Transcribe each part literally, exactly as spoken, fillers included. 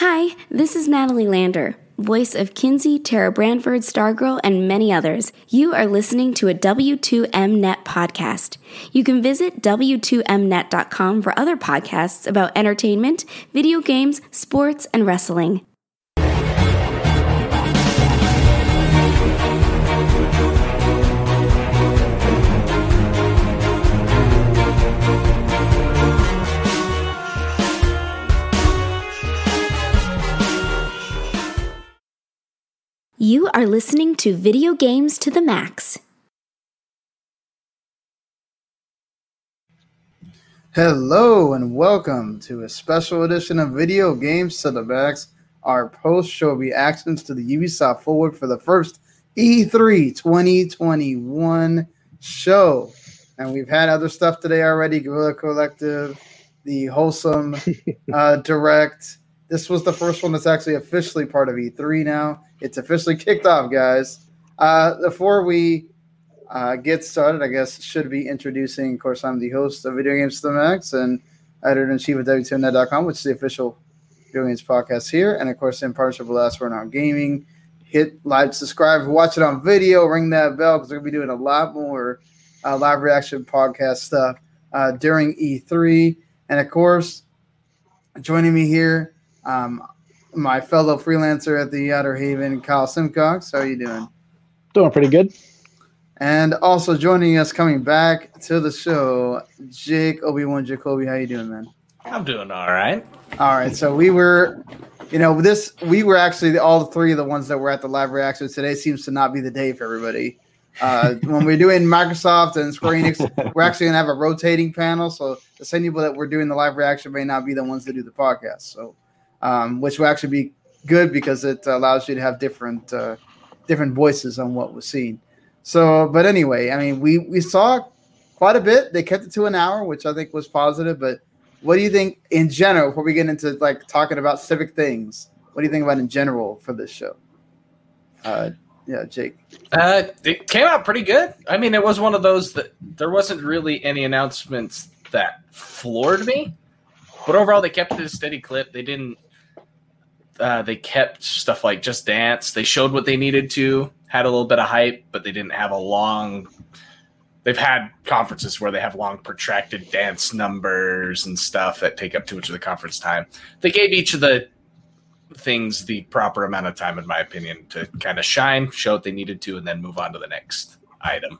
Hi, this is Natalie Lander, voice of Kinsey, Tara Branford, Stargirl, and many others. You are listening to a W two M Net podcast. You can visit W two M net dot com for other podcasts about entertainment, video games, sports, and wrestling. You are listening to Video Games to the Max. Hello and welcome to a special edition of Video Games to the Max, our post-show reactions to the Ubisoft Forward for the first E three twenty twenty-one show. And we've had other stuff today already, Guerrilla Collective, the Wholesome uh, Direct. This was the first one that's actually officially part of E three now. It's officially kicked off, guys. Uh, before we uh, get started, I guess should be introducing, of course, I'm the host of Video Games to the Max and editor-in-chief of W two M net dot com, which is the official Video Games podcast here. And, of course, in partnership with Last Word on Gaming. Hit like, subscribe, watch it on video, ring that bell, because we're going to be doing a lot more uh, live reaction podcast stuff uh, during E three. And, of course, joining me here, um, my fellow freelancer at the Outer Haven, Kyle Simcox. How are you doing? Doing pretty good. And also joining us, coming back to the show, Jake Obi-Wan Jacoby. How you doing, man? I'm doing all right. All right. So we were, you know, this we were actually all three of the ones that were at the live reaction. Today seems to not be the day for everybody. Uh, when we're doing Microsoft and Square Enix, we're actually going to have a rotating panel. So the same people that we're doing the live reaction may not be the ones that do the podcast. So. Um, which will actually be good because it allows you to have different uh, different voices on what was seen. So, but anyway, I mean, we, we saw quite a bit. They kept it to an hour, which I think was positive. But what do you think in general, before we get into like talking about specific things, what do you think about in general for this show? Uh, yeah, Jake. Uh, it came out pretty good. I mean, it was one of those that there wasn't really any announcements that floored me. But overall, they kept it a steady clip. They didn't. Uh, they kept stuff like Just Dance. They showed what they needed to, had a little bit of hype, but they didn't have a long. They've had conferences where they have long, protracted dance numbers and stuff that take up too much of the conference time. They gave each of the things the proper amount of time, in my opinion, to kind of shine, show what they needed to, and then move on to the next item.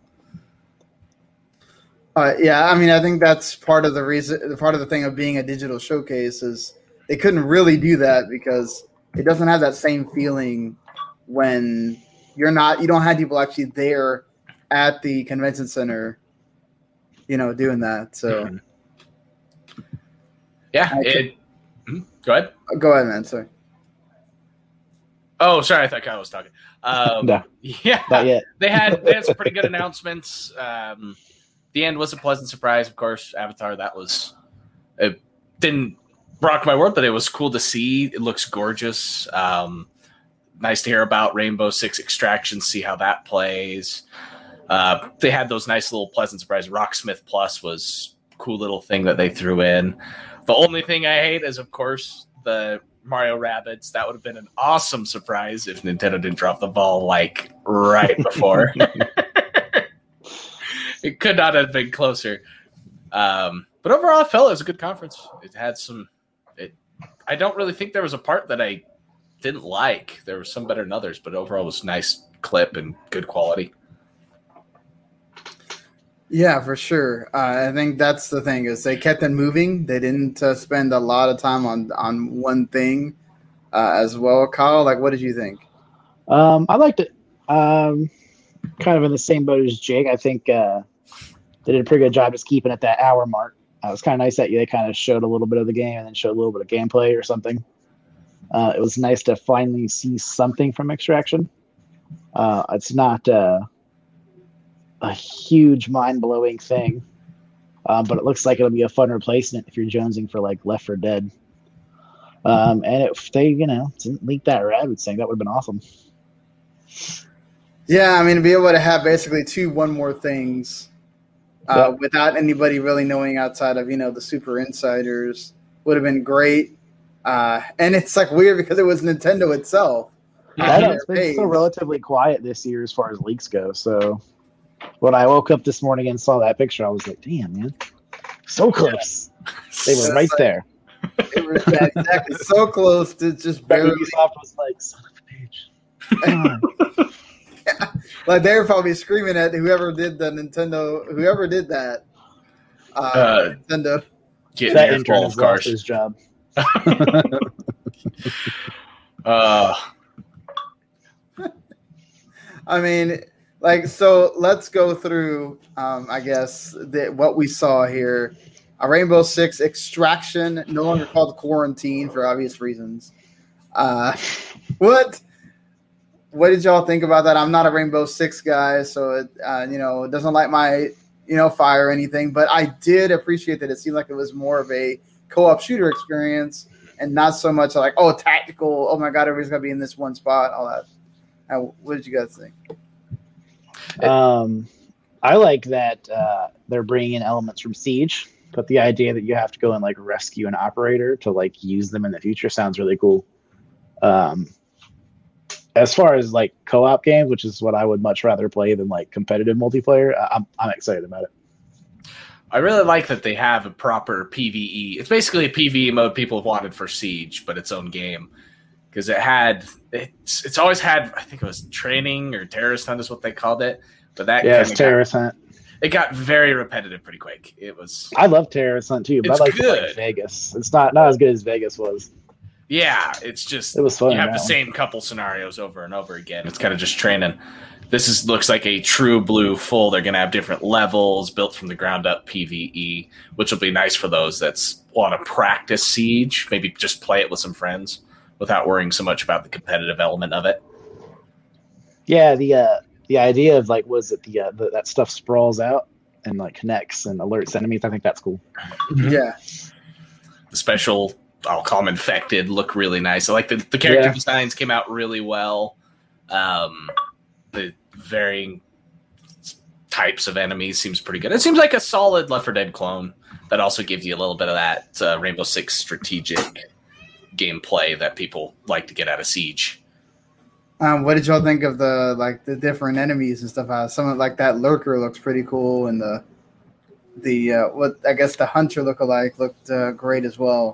Uh, yeah, I mean, I think that's part of the reason, part of the thing of being a digital showcase is they couldn't really do that because it doesn't have that same feeling when you're not, you don't have people actually there at the convention center, you know, doing that. So, mm-hmm. yeah, it, mm, go ahead. Go ahead, man. Sorry. Oh, sorry. I thought Kyle was talking. Um, no, yeah, not yet. they had they had some pretty good announcements. Um, The end was a pleasant surprise, of course. Avatar, that was it didn't rock my world, but it was cool to see. It looks gorgeous. Um, nice to hear about Rainbow Six Extraction, see how that plays. Uh, they had those nice little pleasant surprises. Rocksmith Plus was a cool little thing that they threw in. The only thing I hate is, of course, the Mario Rabbids. That would have been an awesome surprise if Nintendo didn't drop the ball like right before. It could not have been closer. Um, but overall, I felt it was a good conference. It had some it, – I don't really think there was a part that I didn't like. There was some better than others, but overall it was a nice clip and good quality. Yeah, for sure. Uh, I think that's the thing is they kept it moving. They didn't uh, spend a lot of time on, on one thing uh, as well. Kyle, like, what did you think? Um, I liked it. Um, kind of in the same boat as Jake. I think uh, they did a pretty good job just keeping at that hour mark. Uh, it was kind of nice that they kind of showed a little bit of the game and then showed a little bit of gameplay or something. Uh, it was nice to finally see something from Extraction. Uh, it's not uh, a huge, mind-blowing thing, uh, but it looks like it'll be a fun replacement if you're jonesing for like Left four Dead. Um, and if they, you know, didn't leak that Rabbids thing, that would have been awesome. Yeah, I mean, to be able to have basically two one more things uh, yep. without anybody really knowing outside of, you know, the super insiders would have been great. Uh, and it's like weird because it was Nintendo itself. I know, it's been so relatively quiet this year as far as leaks go. So when I woke up this morning and saw that picture, I was like, damn, man, so close. Yeah. They were right like, there. They were yeah, exactly so close to just barely. Ubisoft was like, son of a bitch. Yeah. Like they were probably screaming at whoever did the Nintendo, whoever did that. Uh, uh, Nintendo. Getting that intern has lost his job. uh, I mean, like, so let's go through, um, I guess, the, what we saw here. A Rainbow Six Extraction, no longer called Quarantine for obvious reasons. Uh, what? What did y'all think about that? I'm not a Rainbow Six guy, so it, uh, you know, it doesn't light my, you know, fire or anything. But I did appreciate that it seemed like it was more of a co-op shooter experience and not so much like, oh, tactical. Oh my God, everybody's gonna be in this one spot. All that. Uh, what did you guys think? Um, I like that uh, they're bringing in elements from Siege, but the idea that you have to go and like rescue an operator to like use them in the future sounds really cool. Um, as far as like co-op games, which is what I would much rather play than like competitive multiplayer, I'm I'm excited about it. I really like that they have a proper PvE. It's basically a PvE mode people have wanted for Siege, but its own game. Because it had, it's it's always had, I think it was training or terrorist hunt is what they called it. But that yeah, it's terrorist got, hunt. It got very repetitive pretty quick. It was. I love terrorist hunt too, but I like, like Vegas. It's not not as good as Vegas was. Yeah, it's just it was fun. You have the one. Same couple scenarios over and over again. It's kind of just training. This is looks like a true blue full. They're going to have different levels built from the ground up PvE, which will be nice for those that's want to practice Siege. Maybe just play it with some friends without worrying so much about the competitive element of it. Yeah, the uh, the idea of like was it the, uh, the that stuff sprawls out and like connects and alerts enemies. I think that's cool. Yeah, the special I'll call them infected look really nice. I like the the character yeah. designs came out really well. Um, the varying types of enemies seems pretty good. It seems like a solid Left four Dead clone that also gives you a little bit of that uh, Rainbow Six strategic gameplay that people like to get out of Siege. Um, what did y'all think of the like the different enemies and stuff? How some of like that lurker looks pretty cool, and the the uh, what I guess the hunter lookalike looked uh, great as well.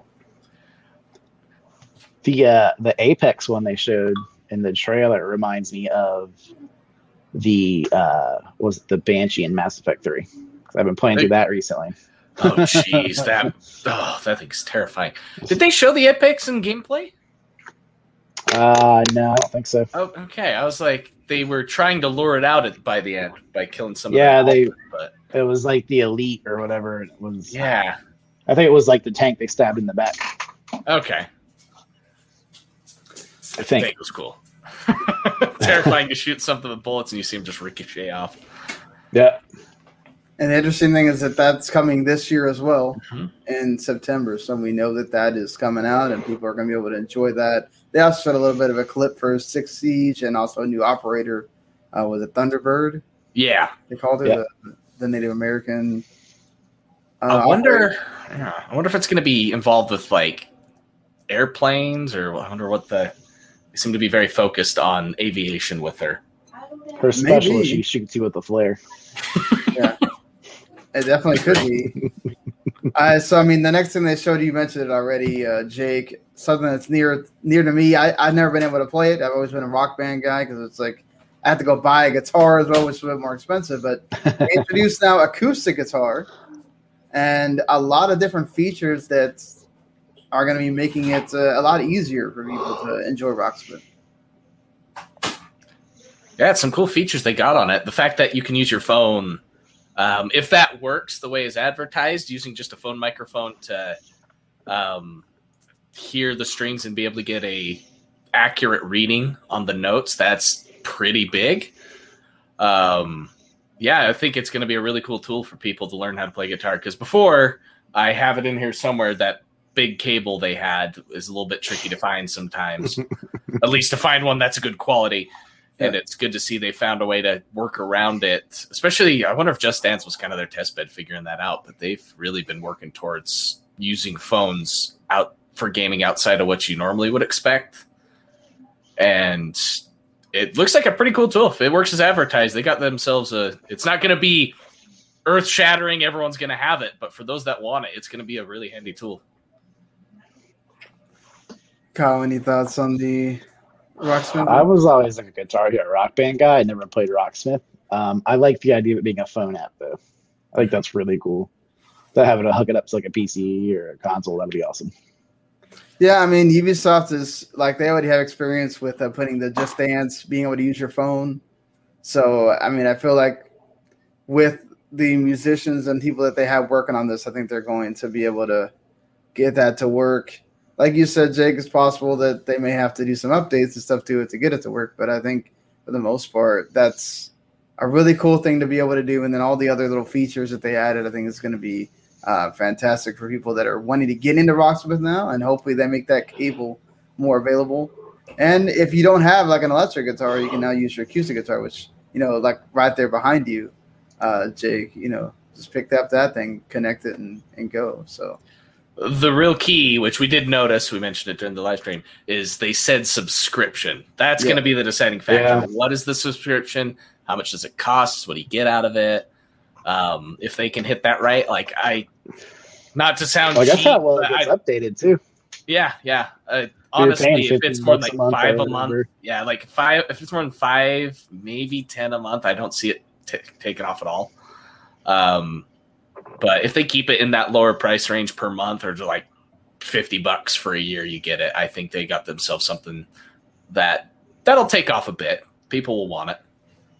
The uh, the Apex one they showed in the trailer reminds me of the uh, was it the Banshee in Mass Effect three. I've been playing through that recently. Oh jeez, that oh that thing's terrifying. Did they show the Apex in gameplay? Uh no, I don't think so. Oh, okay. I was like, they were trying to lure it out at, by the end by killing some. Yeah, of the they. altar, but it was like the Elite or whatever it was. Yeah, I think it was like the tank they stabbed in the back. Okay, I think it was cool. Terrifying to shoot something with bullets and you see them just ricochet off. Yeah. And the interesting thing is that that's coming this year as well, mm-hmm. in September. So we know that that is coming out, and people are going to be able to enjoy that. They also showed a little bit of a clip for Six Siege and also a new operator. Uh, was it Thunderbird? Yeah, they called it yeah. the, the Native American. Uh, I wonder. Yeah, I wonder if it's going to be involved with like airplanes, or I wonder what the. They seem to be very focused on aviation with her. Her special is she shoots you with the flare. Yeah. It definitely could be. uh, so, I mean, the next thing they showed, you mentioned it already, uh, Jake, something that's near near to me. I, I've never been able to play it. I've always been a Rock Band guy because it's like I have to go buy a guitar as well, which is a bit more expensive. But they introduced now acoustic guitar and a lot of different features that are going to be making it uh, a lot easier for people to enjoy Rocksmith. Yeah, it's some cool features they got on it. The fact that you can use your phone. Um, if that works the way it's advertised, using just a phone microphone to um, hear the strings and be able to get a accurate reading on the notes, that's pretty big. Um, yeah, I think it's going to be a really cool tool for people to learn how to play guitar. Because before, I have it in here somewhere, that big cable they had is a little bit tricky to find sometimes. At least to find one that's a good quality. And it's good to see they found a way to work around it. Especially, I wonder if Just Dance was kind of their test bed figuring that out. But they've really been working towards using phones out for gaming outside of what you normally would expect. And it looks like a pretty cool tool. If it works as advertised, they got themselves a. It's not going to be earth shattering. Everyone's going to have it, but for those that want it, it's going to be a really handy tool. Kyle, any thoughts on the Rocksmith? I was always like a Guitar Hero Rock Band guy. I never played Rocksmith. Um, I like the idea of it being a phone app, though. I think that's really cool. To have it hook it up to like a P C or a console, that'd be awesome. Yeah, I mean, Ubisoft is like they already have experience with uh, putting the Just Dance, being able to use your phone. So, I mean, I feel like with the musicians and people that they have working on this, I think they're going to be able to get that to work. Like you said, Jake, it's possible that they may have to do some updates and stuff to it to get it to work. But I think for the most part, that's a really cool thing to be able to do. And then all the other little features that they added, I think is going to be uh, fantastic for people that are wanting to get into Rocksmith now. And hopefully they make that cable more available. And if you don't have like an electric guitar, you can now use your acoustic guitar, which, you know, like right there behind you, uh, Jake, you know, just pick up that thing, connect it and, and go. So. The real key, which we did notice, we mentioned it during the live stream, is they said subscription. That's yeah. going to be the deciding factor. Yeah. What is the subscription? How much does it cost? What do you get out of it? Um, if they can hit that right, like I, not to sound well, cheap, I guess that well it gets I, updated too. Yeah, yeah. Uh, honestly, if it's more than like five a month, yeah, like five. If it's more than five, maybe ten a month, I don't see it t- taken off at all. Um. But if they keep it in that lower price range per month or to like fifty bucks for a year, you get it. I think they got themselves something that that'll take off a bit. People will want it.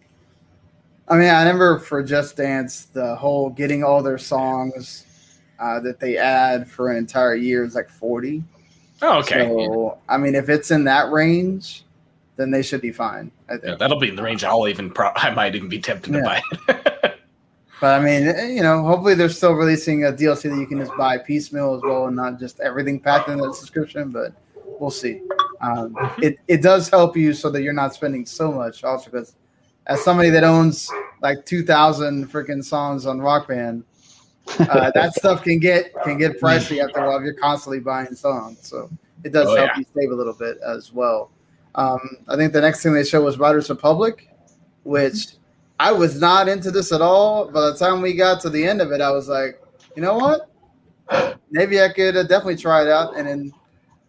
I mean, I remember for Just Dance, the whole getting all their songs uh, that they add for an entire year is like forty. Oh, okay. So, I mean, if it's in that range, then they should be fine. I think yeah, that'll be in the range. I'll even pro- I might even be tempted yeah. to buy it. But I mean, you know, hopefully they're still releasing a D L C that you can just buy piecemeal as well, and not just everything packed in the subscription. But we'll see. Um, it it does help you so that you're not spending so much. Also, because as somebody that owns like two thousand freaking songs on Rock Band, uh, that stuff can get can get pricey after a while if you're constantly buying songs. So it does oh, help yeah. you save a little bit as well. Um, I think the next thing they showed was Riders Republic, which I was not into this at all. By the time we got to the end of it, I was like, you know what? Maybe I could uh, definitely try it out. And then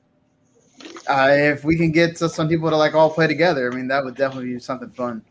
uh, if we can get to some people to like all play together, I mean, that would definitely be something fun.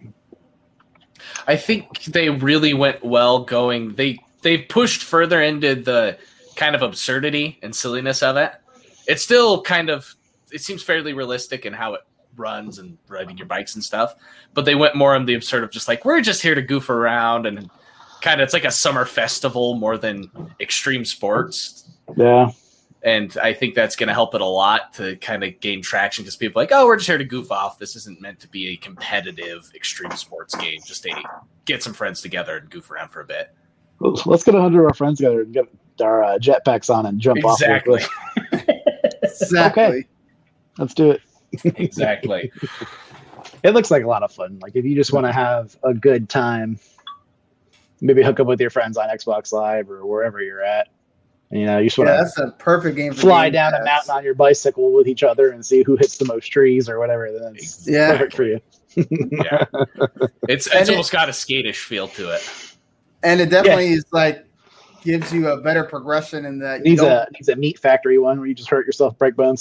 I think they really went well going. They they pushed further into the kind of absurdity and silliness of it. It's still kind of, it seems fairly realistic in how it runs and riding your bikes and stuff, but they went more on the absurd of just like, we're just here to goof around and kind of, it's like a summer festival more than extreme sports. Yeah. And I think that's going to help it a lot to kind of gain traction because people are like, oh, we're just here to goof off. This isn't meant to be a competitive extreme sports game. Just to get some friends together and goof around for a bit. Let's get a hundred of our friends together and get our uh, jetpacks on and jump exactly. off. Exactly. Okay. Let's do it. Exactly. It looks like a lot of fun. Like if you just want to have a good time, maybe hook up with your friends on Xbox Live or wherever you're at. And, you know, you just want yeah, to that's a perfect game. For fly game down pass. a mountain on your bicycle with each other and see who hits the most trees or whatever. That's yeah. perfect for you. Yeah, it's it's almost it, got a skatish feel to it. And it definitely yeah. is like gives you a better progression in that. Needs a needs a meat factory one where you just hurt yourself, break bones.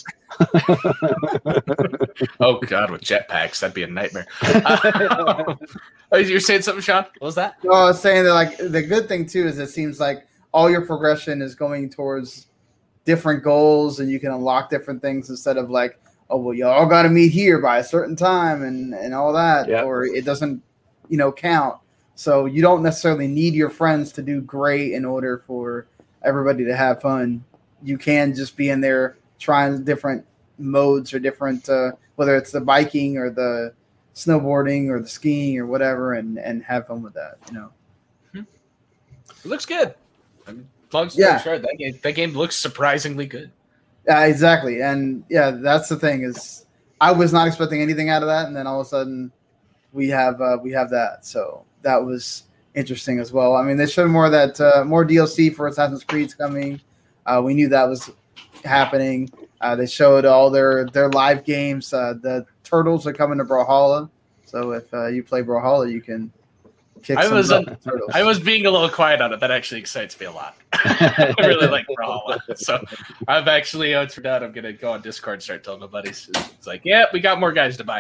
Oh God, with jetpacks, that'd be a nightmare. Uh, oh, you're saying something, Sean? What was that? No, I was saying that like the good thing too is it seems like all your progression is going towards different goals, and you can unlock different things instead of like, oh well, you all got to meet here by a certain time and and all that, yep. or it doesn't, you know, count. So you don't necessarily need your friends to do great in order for everybody to have fun. You can just be in there trying different modes or different, uh, whether it's the biking or the snowboarding or the skiing or whatever, and, and have fun with that, you know. It looks good. I mean, long story yeah. short, that game, that game looks surprisingly good. Yeah, exactly. And yeah, that's the thing is I was not expecting anything out of that. And then all of a sudden we have, uh, we have that. So that was interesting as well. I mean, they showed more of that, uh, more D L C for Assassin's Creed's coming. Uh, we knew that was happening. Uh, they showed all their, their live games. Uh, the Turtles are coming to Brawlhalla, so if uh, you play Brawlhalla, you can kick I some was butt uh, with Turtles. I was being a little quiet on it. That actually excites me a lot. I really like Brawlhalla, so I've actually oh, it turned out I'm gonna go on Discord and start telling my buddies. It's like, yeah, we got more guys to buy.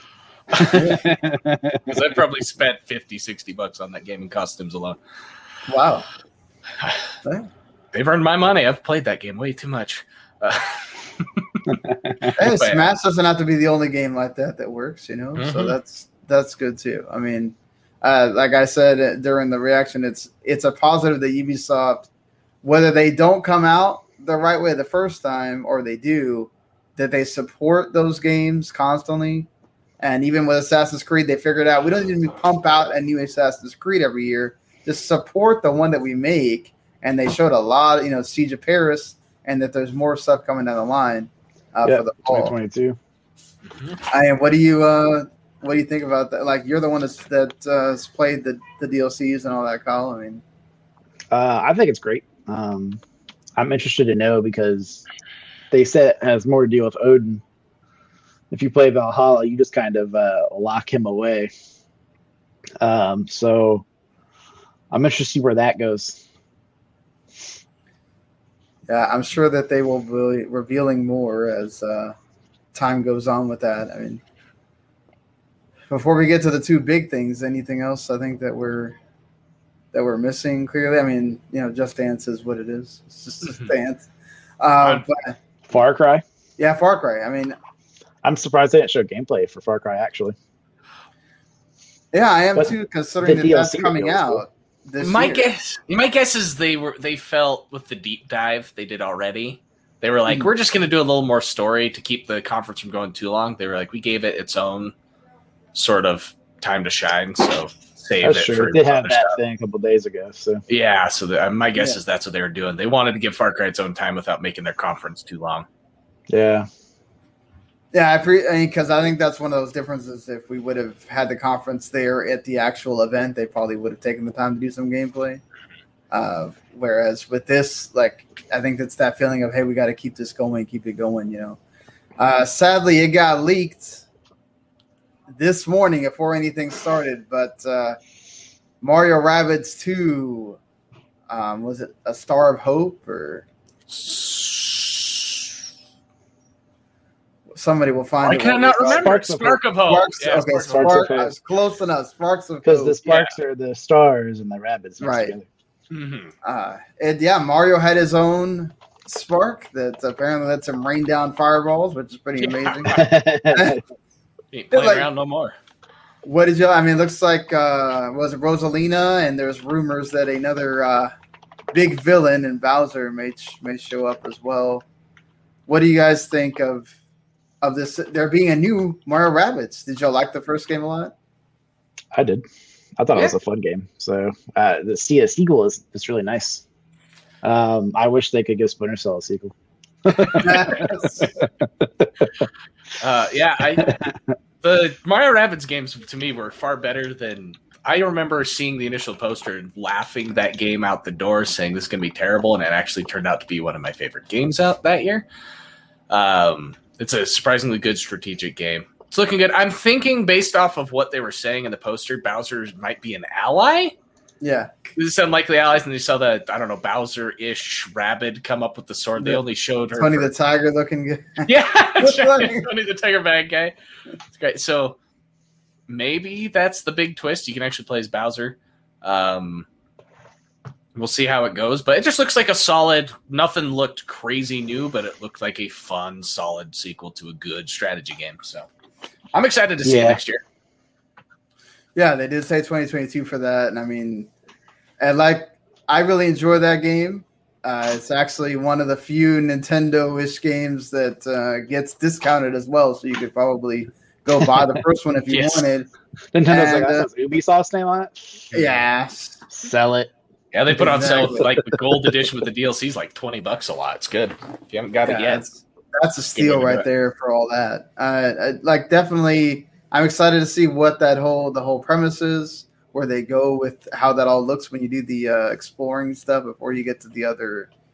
Because I probably spent fifty, sixty bucks on that game in costumes alone. Wow. They've earned my money. I've played that game way too much. Uh, Hey, Smash doesn't have to be the only game like that that works, you know. Mm-hmm. So that's that's good too. I mean, uh, like I said during the reaction, it's it's a positive that Ubisoft, whether they don't come out the right way the first time or they do, that they support those games constantly. And even with Assassin's Creed, they figured out we don't need to pump out a new Assassin's Creed every year. Just support the one that we make. And they showed a lot, you know, Siege of Paris, and that there's more stuff coming down the line uh, yep, for the fall. twenty twenty-two. I mean, what do you uh, what do you think about that? Like, you're the one that's, that uh, has played the, the D L Cs and all that, Kyle. I mean, uh, I think it's great. Um, I'm interested to know because they said it has more to do with Odin. If you play Valhalla, you just kind of uh, lock him away. Um, so I'm interested to see where that goes. Yeah, I'm sure that they will be revealing more as uh, time goes on with that. I mean, before we get to the two big things, anything else I think that we're that we're missing clearly? I mean, you know, Just Dance is what it is. It's just Just Dance. Uh, but Far Cry? Yeah, Far Cry. I mean, I'm surprised they didn't show gameplay for Far Cry, actually. Yeah, I am but too, considering that that's coming out this my year. guess, my guess is they were they felt with the deep dive they did already. They were like, Mhm. we're just going to do a little more story to keep the conference from going too long. They were like, we gave it its own sort of time to shine, so save That's it true. for They did have other that stuff. thing a couple days ago. So Yeah, so the, uh, my guess Yeah. is that's what they were doing. They wanted to give Far Cry its own time without making their conference too long. yeah, Yeah, I pre- I mean, because I think that's one of those differences. If we would have had the conference there at the actual event, they probably would have taken the time to do some gameplay. Uh, whereas with this, like, I think it's that feeling of, hey, we got to keep this going, keep it going, you know. Uh, sadly, it got leaked this morning before anything started, but uh, Mario Rabbids two, um, was it A Star of Hope or somebody will find I it. cannot remember. Sparks of Spark of Hope. Sparks, Yeah, okay, Spark of Sparks Spark, of Hope. I was close enough. Sparks of because Hope. the sparks are the stars and the rabbits mixed Right. together. Mm-hmm. Uh, and yeah, Mario had his own spark that apparently lets him rain down fireballs, which is pretty Yeah. amazing. Ain't playing Like- around no more. What did you? I mean, it looks like uh, was it Rosalina? And there's rumors that another uh, big villain and Bowser may may show up as well. What do you guys think of of this? There being a new Mario Rabbids. Did y'all like the first game a lot? I did. I thought Yeah. it was a fun game. So uh, the see a sequel is is really nice. Um, I wish they could give Splinter Cell a sequel. Uh, yeah, I, the Mario Rabbids games to me were far better than I remember seeing the initial poster and laughing that game out the door, saying this is going to be terrible, and it actually turned out to be one of my favorite games out that year. Um, it's a surprisingly good strategic game. It's looking good. I'm thinking, based off of what they were saying in the poster, Bowser might be an ally. Yeah, This is unlikely allies, and they saw the I don't know Bowser-ish Rabbid come up with the sword. They Yeah. only showed her. Tony for- the Tiger looking good. Yeah, That's Tony funny. Tony the Tiger Bag guy. It's great. So maybe that's the big twist. You can actually play as Bowser. Um, we'll see how it goes, but it just looks like a solid. Nothing looked crazy new, but it looked like a fun, solid sequel to a good strategy game. So I'm excited to see it Yeah. next year. Yeah, they did say twenty twenty-two for that, and I mean, and like I really enjoy that game. Uh, it's actually one of the few Nintendo-ish games that uh, gets discounted as well, so you could probably go buy the first one if you Yes. wanted. Nintendo's And, like, uh, that says Ubisoft's name on it. Yeah, Sell it. Yeah, they put on sale Exactly. like the gold edition with the D L Cs, like twenty bucks a lot. It's good if you haven't got yeah, it yet. that's, that's a Get steal into right it. there for all that. Uh, I- like definitely, I'm excited to see what that whole the whole premise is, where they go with how that all looks when you do the uh, exploring stuff before you get to the other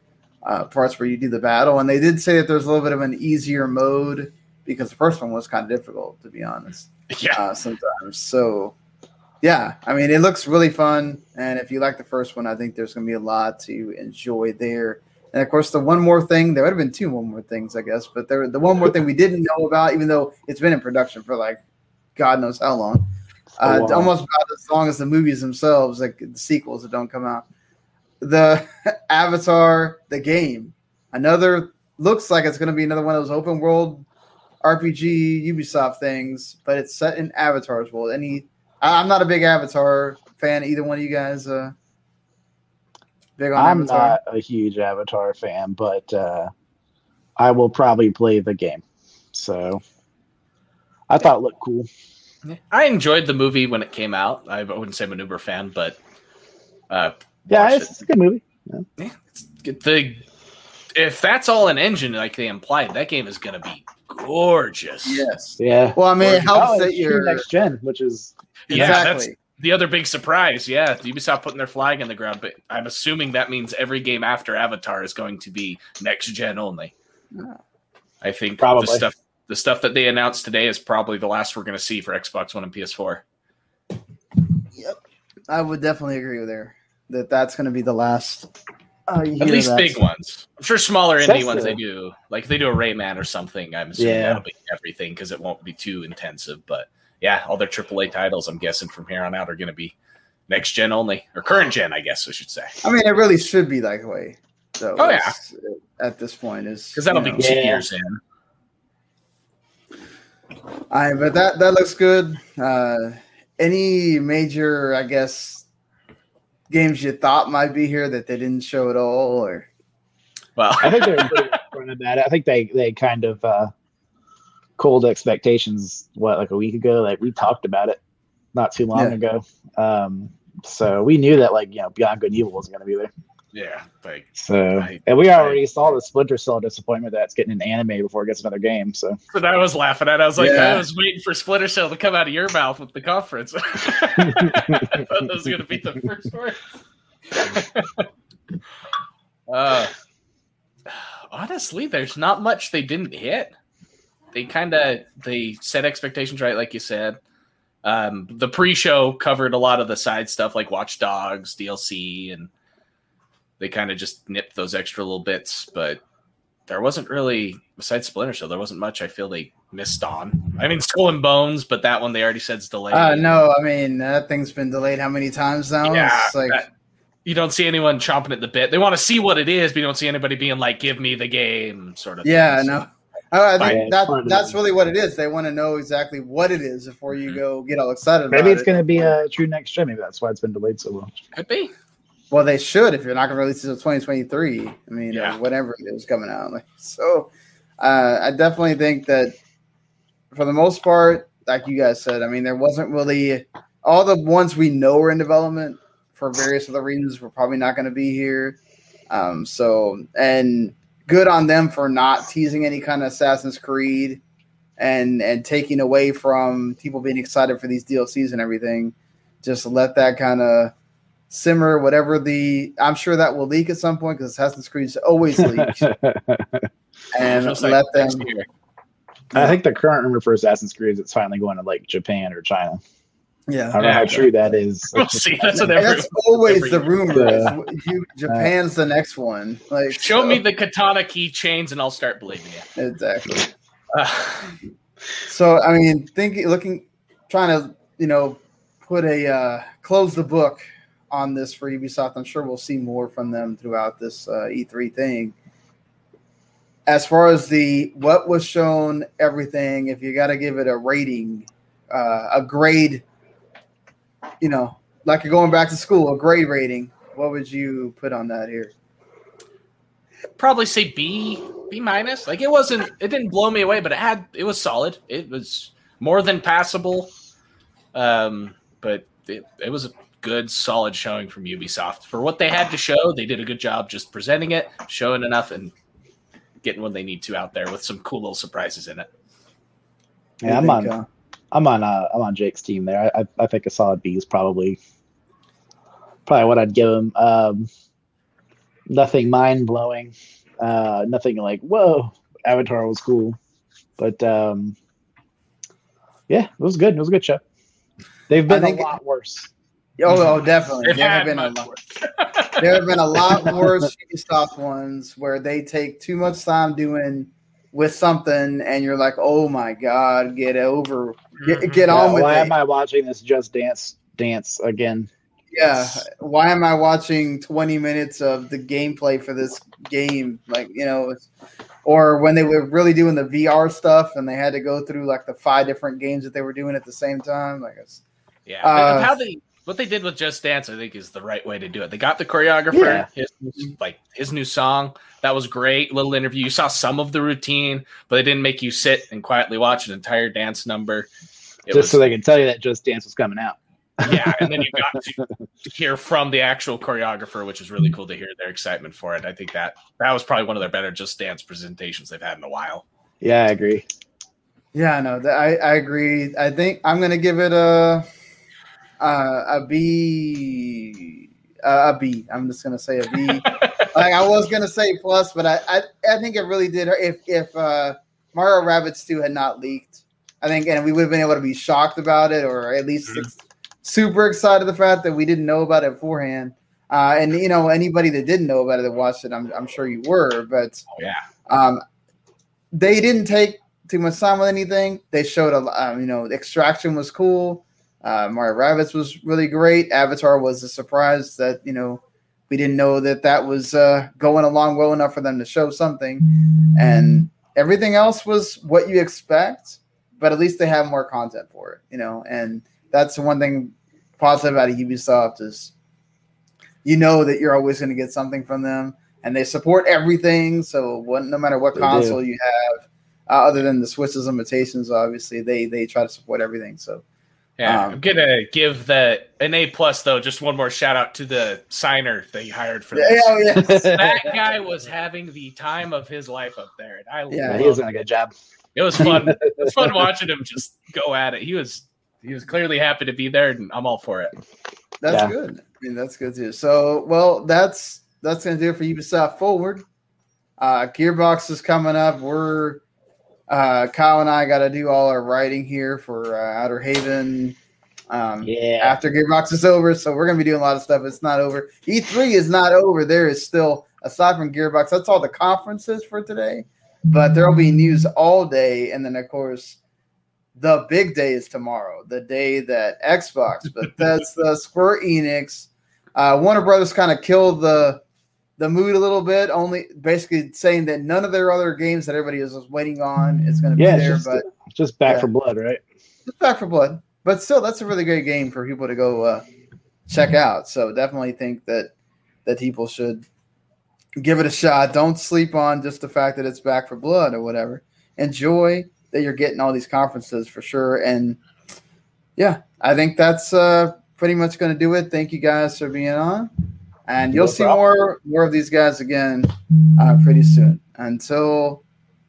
uh, parts where you do the battle. And they did say that there's a little bit of an easier mode because the first one was kind of difficult, to be honest. Yeah. Uh, sometimes. So, yeah, I mean, it looks really fun. And if you like the first one, I think there's going to be a lot to enjoy there. And, of course, the one more thing, there would have been two one more things, I guess. But there, the one more thing we didn't know about, even though it's been in production for, like, God knows how long. Uh, Oh, wow. Almost about as long as the movies themselves, like the sequels that don't come out. The Avatar, the game. Another, looks like it's going to be another one of those open world R P G Ubisoft things, but it's set in Avatar's world. Any, I- I'm not a big Avatar fan. Either one of you guys uh, big on I'm Avatar? not a huge Avatar fan, but uh, I will probably play the game. So I thought it looked cool. I enjoyed the movie when it came out. I wouldn't say I'm an uber fan, but uh, Yeah, watched it's a good movie. Yeah, it's, the if that's all an engine like they implied, that game is going to be gorgeous. Yes. Yeah. Well, I mean, it helps Oh, that it's true you're next gen, which is Yeah, exactly. that's the other big surprise. Yeah, Ubisoft putting their flag in the ground, but I'm assuming that means every game after Avatar is going to be next gen only. Yeah. I think Probably. the stuff the stuff that they announced today is probably the last we're going to see for Xbox One and P S four. Yep. I would definitely agree with her that that's going to be the last. Uh, you At hear least that's- big ones. I'm sure smaller Says indie ones so. they do. Like if they do a Rayman or something, I'm assuming Yeah. that'll be everything because it won't be too intensive. But yeah, all their triple A titles, I'm guessing from here on out, are going to be next gen only or current gen, I guess I should say. I mean, it really should be that way. So Oh, yeah. it's- at this point is Because that'll you know. be two Yeah. years in. All right, but that that looks good. Uh, any major, I guess, games you thought might be here that they didn't show at all, or Well, I think they're pretty upfront about it. I think they they kind of uh, cooled expectations. What, like a week ago? Like we talked about it not too long Yeah. ago. Um, so we knew that like you know Beyond Good and Evil wasn't going to be there. yeah, like So I- and we already I- saw the Splinter Cell disappointment that's getting an anime before it gets another game. So but I was laughing at. it. I was like, Yeah. I was waiting for Splinter Cell to come out of your mouth with the conference. I thought that was going to be the first word. uh, honestly, there's not much they didn't hit. They kind of they set expectations right, like you said. Um, the pre-show covered a lot of the side stuff, like Watch Dogs, D L C, and they kind of just nipped those extra little bits. But there wasn't really, besides Splinter Cell, there wasn't much I feel they missed on. I mean, Skull and Bones, but that one they already said is delayed. uh, no, I mean that thing's been delayed how many times now? Yeah, It's like that- you don't see anyone chomping at the bit. They want to see what it is, but you don't see anybody being like, "Give me the game," sort of. yeah, thing. no. I, I think Yeah, it's that part of that's it. really what it is. They want to know exactly what it is before you Mhm. go get all excited. maybe about it's it. going to be a true next gen. Maybe that's why it's been delayed so long. Could be. Well, they should if you're not going to release it until twenty twenty-three. I mean, Yeah. or whatever it is coming out. Like, so, uh, I definitely think that for the most part, like you guys said, I mean, there wasn't really all the ones we know are in development for various other reasons. We're probably not going to be here. Um, so, and good on them for not teasing any kind of Assassin's Creed and and taking away from people being excited for these D L Cs and everything. Just let that kind of simmer, whatever the I'm sure that will leak at some point because Assassin's Creed's always leaks. and Feels like let them next year. I think the current rumor for Assassin's Creed is it's finally going to like Japan or China. I yeah. don't know Yeah, how okay. true that is. We'll It's just- see. That's what And every, that's always every the year. rumor. Yeah. is you, Japan's the next one. Like Show so- me the katana keychains, and I'll start believing you. exactly. Uh, So I mean, thinking, looking, trying to you know put a uh, close the book on this for Ubisoft. I'm sure we'll see more from them throughout this uh, E three thing. As far as the what was shown, everything, if you got to give it a rating, uh, a grade, you know, like you're going back to school, a grade rating, what would you put on that here? probably say B, B minus. Like it wasn't, it didn't blow me away, but it had, it was solid. It was more than passable. Um, but it, it was a good, solid showing from Ubisoft for what they had to show. They did a good job just presenting it, showing enough, and getting what they need to out there with some cool little surprises in it. What Yeah, do I'm you think, on. uh, I'm on. Uh, I'm on Jake's team there. I, I, I think a solid B is probably probably what I'd give him. Um, nothing mind blowing, Uh, nothing like whoa. Avatar was cool, but um, yeah, it was good. It was a good show. They've been a lot worse. Oh, oh definitely. They've There have had been a much lot. worse. There have been a lot worse Ubisoft ones where they take too much time doing with something, and you're like, "Oh my god, get over, get, get Yeah, on with why it." am I watching this Just Dance dance again? Yeah, why am I watching twenty minutes of the gameplay for this game? Like, you know, it's, or when they were really doing the V R stuff and they had to go through like the five different games that they were doing at the same time. Like, it's Yeah, uh, how they what they did with Just Dance, I think, is the right way to do it. They got the choreographer, Yeah. his like his new song. That was great. Little interview. You saw some of the routine, but they didn't make you sit and quietly watch an entire dance number. It Just was, so they can tell you that Just Dance was coming out. yeah, and then you got to hear from the actual choreographer, which is really cool to hear their excitement for it. I think that that was probably one of their better Just Dance presentations they've had in a while. Yeah, I agree. yeah, no, th- I I agree. I think I'm gonna give it a uh, a B. Uh, a B. I'm just gonna say a B. Like I was gonna say plus, but I, I I think it really did. If if uh, Mario Rabbids two had not leaked, I think, and we would have been able to be shocked about it, or at least Mhm. ex- super excited the fact that we didn't know about it beforehand. Uh, and you know, anybody that didn't know about it that watched it, I'm I'm sure you were, but Oh yeah, um, they didn't take too much time with anything. They showed a, um, you know, Extraction was cool. Uh, Mario Rabbids was really great. Avatar was a surprise that, you know, we didn't know that that was uh, going along well enough for them to show something. And everything else was what you expect, but at least they have more content for it, you know. And that's the one thing positive out of Ubisoft is you know that you're always going to get something from them, and they support everything. So what, no matter what They console do. you have, uh, other than the Switch's limitations, obviously they they try to support everything. So yeah. Um, I'm gonna give the an A plus though. Just one more shout out to the signer they hired for yeah, this. oh, yeah. That guy was having the time of his life up there, and I Yeah, Yeah, loved he was it. doing a good job. It was fun. It was fun watching him just go at it. He was he was clearly happy to be there, and I'm all for it. That's Yeah. good. I mean, that's good too. So, well, that's that's gonna do it for Ubisoft Forward. Uh, Gearbox is coming up. We're uh, Kyle and I got to do all our writing here for uh, Outer Haven. Um, Yeah. After Gearbox is over, so we're gonna be doing a lot of stuff. It's not over. E three is not over. There is still, aside from Gearbox, that's all the conferences for today. But there will be news all day, and then of course, the big day is tomorrow, the day that Xbox, Bethesda, Square Enix, uh, Warner Brothers kind of killed the the mood a little bit, only basically saying that none of their other games that everybody is waiting on is going to Yeah, be there. it's just, But it's just Back yeah. for Blood, right? it's Back for Blood. But still, that's a really great game for people to go uh, check out. So definitely think that that people should give it a shot. Don't sleep on just the fact that it's Back for Blood or whatever. Enjoy that you're getting all these conferences for sure. And yeah, I think that's uh, pretty much going to do it. Thank you guys for being on. And you'll No see problem. more more of these guys again uh, pretty soon. Until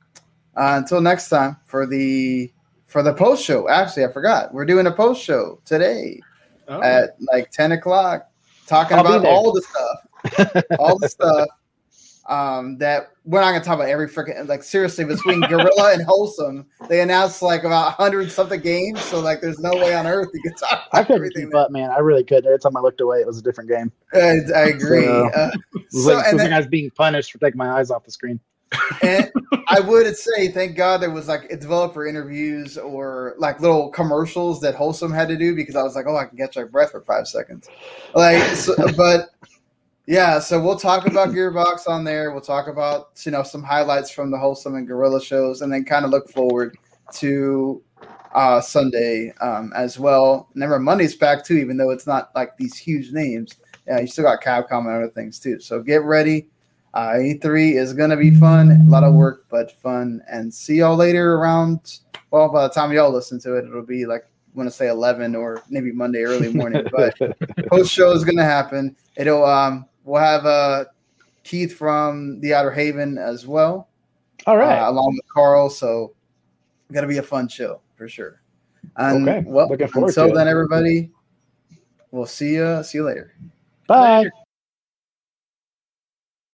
uh, until next time for the for the post show. Actually, I forgot. We're doing a post show today Oh. at like ten o'clock, talking I'll be about there. all the stuff, all the stuff um, that we're not gonna talk about every freaking like seriously between Gorilla and Wholesome. They announced like about a hundred something games, so like there's no way on earth you could talk I about couldn't everything. keep up, man. I really couldn't. Every time I looked away, it was a different game. I, I agree. So- uh, It was so, like, it and was then- like I was being punished for taking my eyes off the screen. And I would say, thank God there was like developer interviews or like little commercials that Wholesome had to do because I was like, oh, I can catch my breath for five seconds. Like, so, but yeah, so we'll talk about Gearbox on there. We'll talk about, you know, some highlights from the Wholesome and Gorilla shows and then kind of look forward to uh, Sunday um, as well. Remember, Monday's back too, even though it's not like these huge names. Yeah, you still got Capcom and other things too. So get ready. Uh, E three is going to be fun. A lot of work, but fun. And see y'all later around, well, by the time y'all listen to it, it'll be like, I want to say eleven or maybe Monday early morning. But post show is going to happen. It'll, um, we'll have uh, Keith from the Outer Haven as well, All right. uh, along with Carl. So going to be a fun show for sure. And Okay. well, Looking forward until to it. then, everybody, we'll see you. See you later. Bye.